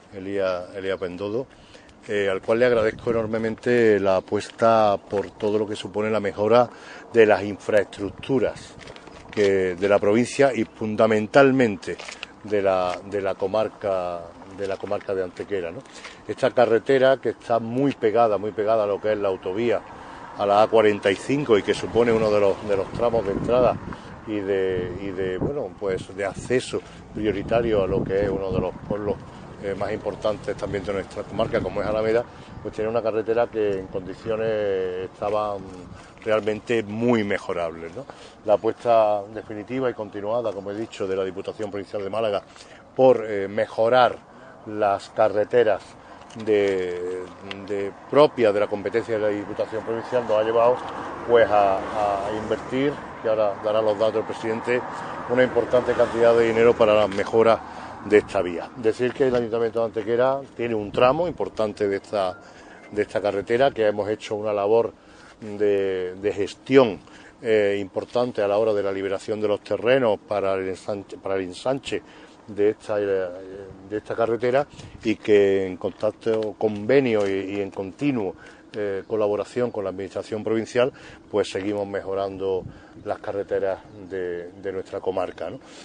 Elías Bendodo, al cual le agradezco enormemente la apuesta por todo lo que supone la mejora de las infraestructuras de la provincia y fundamentalmente de la comarca de Antequera, ¿no? Esta carretera, que está muy pegada a lo que es la autovía, a la A45, y que supone uno de los tramos de entrada y de acceso prioritario a lo que es uno de los pueblos más importantes también de nuestra comarca, como es Alameda, pues tiene una carretera que en condiciones estaban realmente muy mejorables, ¿no? La apuesta definitiva y continuada, como he dicho, de la Diputación Provincial de Málaga por mejorar las carreteras propias de la competencia de la Diputación Provincial nos ha llevado pues a invertir, que ahora dará los datos el presidente, una importante cantidad de dinero para las mejoras de esta vía. Decir que el Ayuntamiento de Antequera tiene un tramo importante de esta carretera, que hemos hecho una labor de gestión importante a la hora de la liberación de los terrenos para el ensanche de esta carretera, y que en contacto, convenio y en continuo colaboración con la Administración provincial, pues seguimos mejorando las carreteras de nuestra comarca, ¿no?